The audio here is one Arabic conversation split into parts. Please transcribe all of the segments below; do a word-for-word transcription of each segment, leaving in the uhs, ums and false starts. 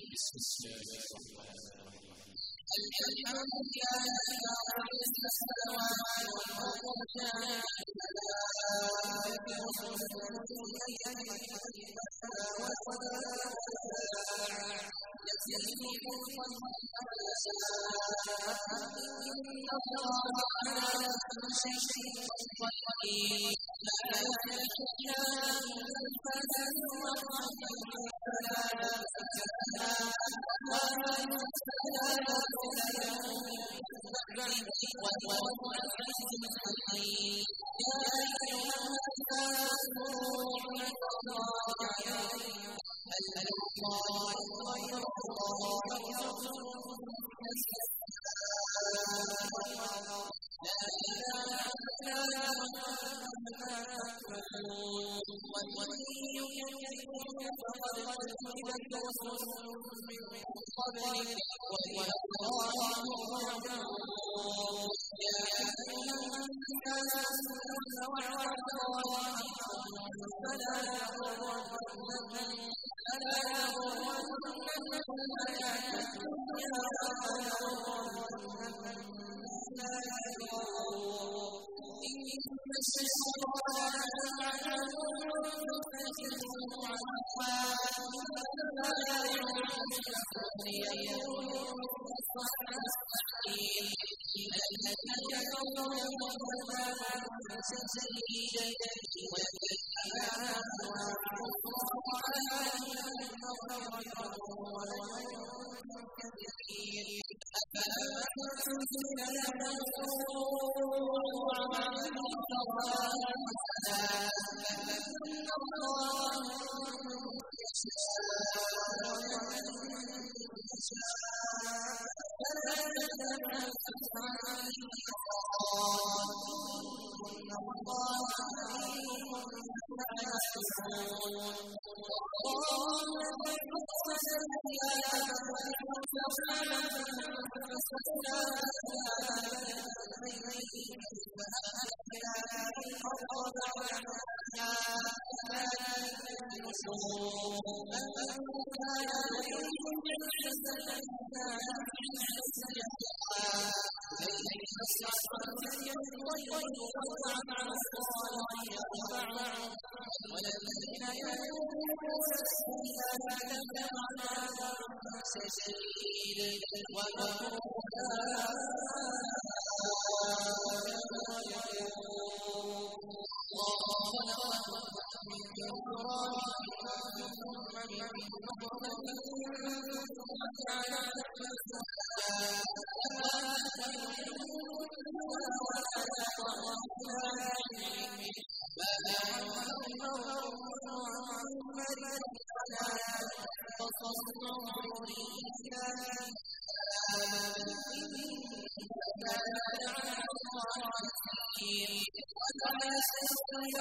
بسم الله الرحمن الرحيم. الحمد لله رب السماوات والأرض جاعل الملائكة رسلا أولي أجنحة يزيد الخلق ما يشاء إن الله على كل شيء قدير لا يكفينا من الفساد والرحمة فلا تفتنا الله والله العزيز الحكيم يا أيها الناس اذكروا نعمة الله عليكم هل الله غير الله يرزقكم من السماء لا إله إلا هو ومن يكذب فقد كذبت رسل من قبلك وإلى الله ترجع يا أيها الناس إن وعد الله فلا تغرنكم فلا تغرنكم الحياة الدنيا ولا تغرنكم إن الشيطان عنهم فكروا عنها فلا يعلمون ليكونوا الصالحين الذين كفروا وكذبوا سبيلا والذين آمنوا أفأمنتم أن تكفروا وعملوا الصالحات فإن الله يشاء ومن يشاء فلا تتنافس عن الخيرات إن الله عليم بما يصنعون الله الذي أرسل الرياح فسخرها فسخرها بين فأحيا الأرض بعدها كذلك النشور أمن كان يريد الحسنة كان حسنها لن يصعد الطير وطعم الصالح يرفعه والذين يدعون السيئات لهم عذاب شديد وهم من تراب ثم من نطفة ثم جعل نسلها ولا تقربوا ما ينفعهم محمد ولا تصنعوا إلا كان على الله عزيز ولا يستوي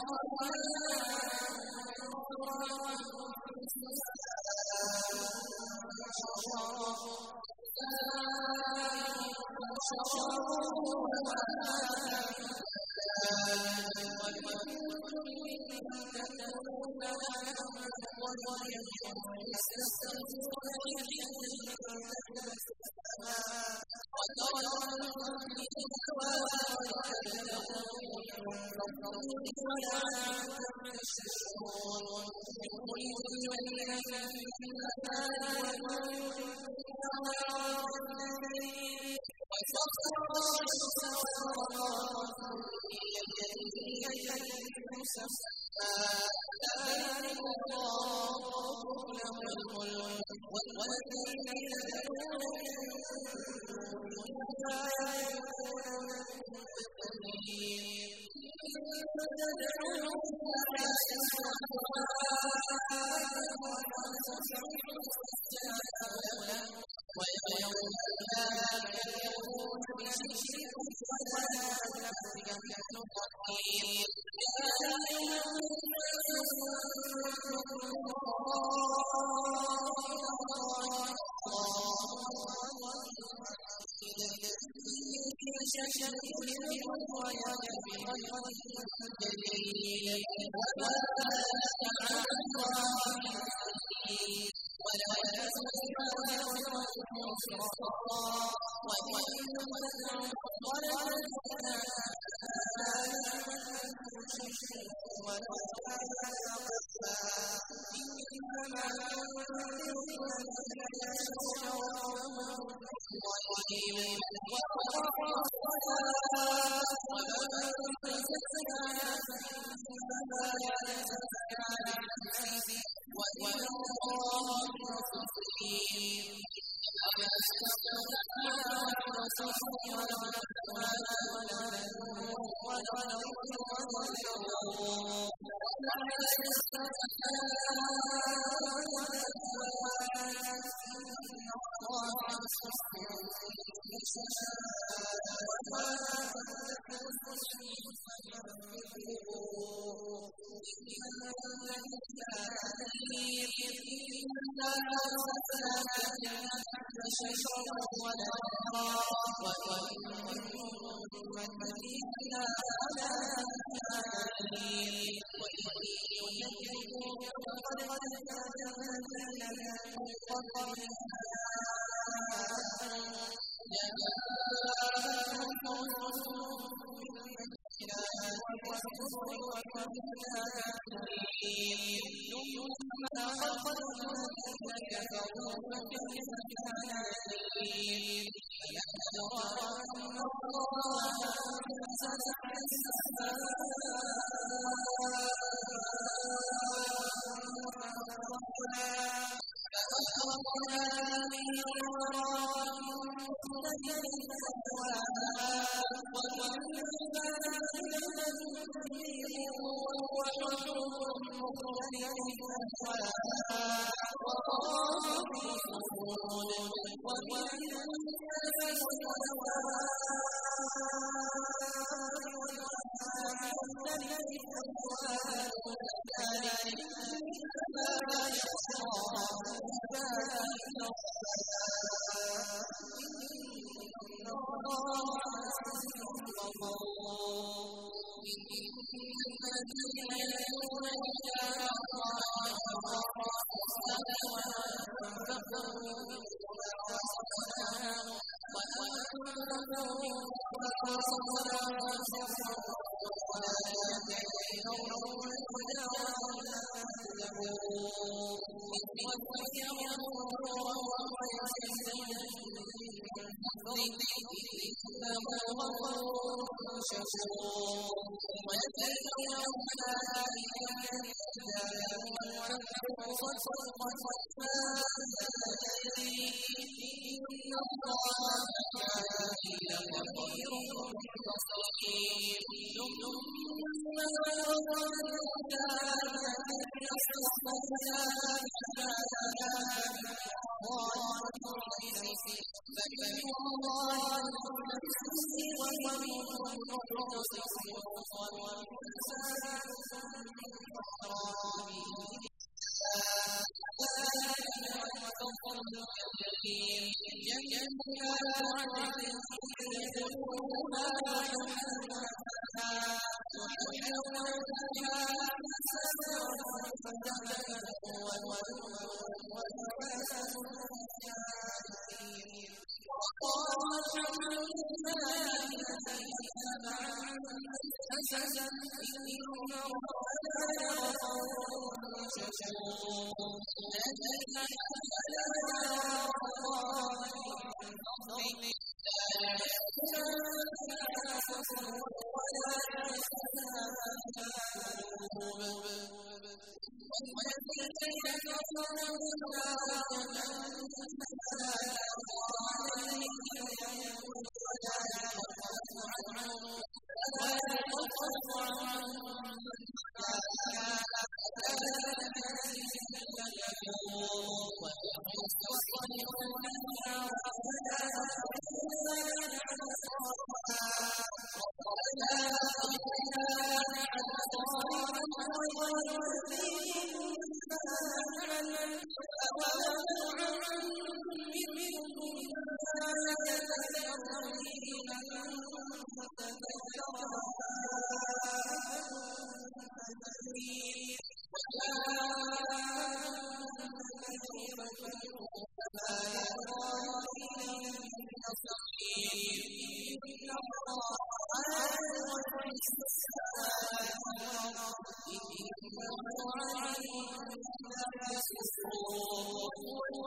ويوم القيامة يكون لشرك ولا تفرق التقدير يا أيها الناس وما على الله ولا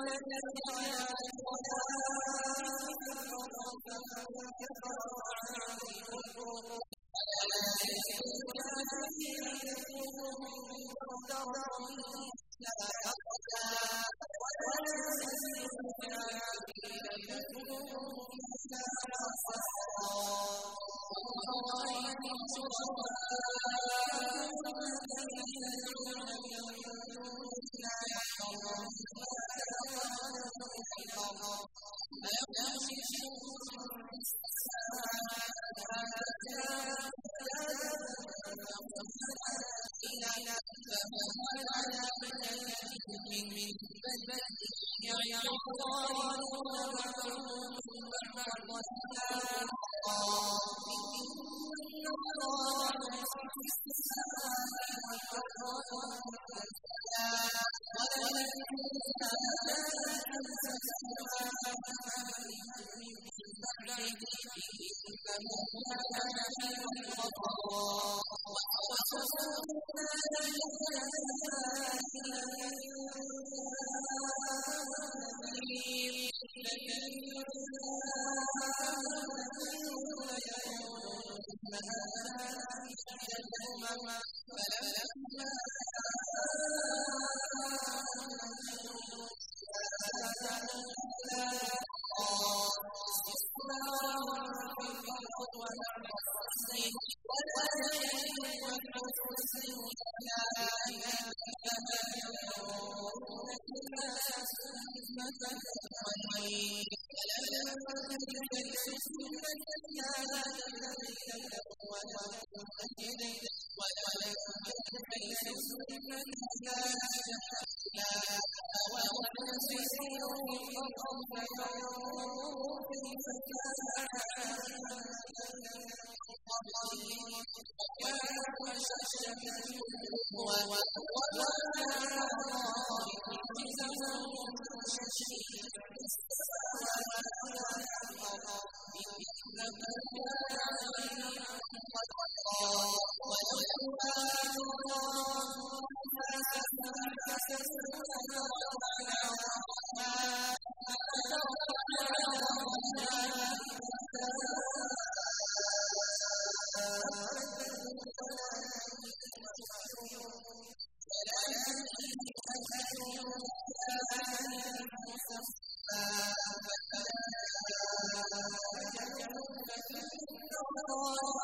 الله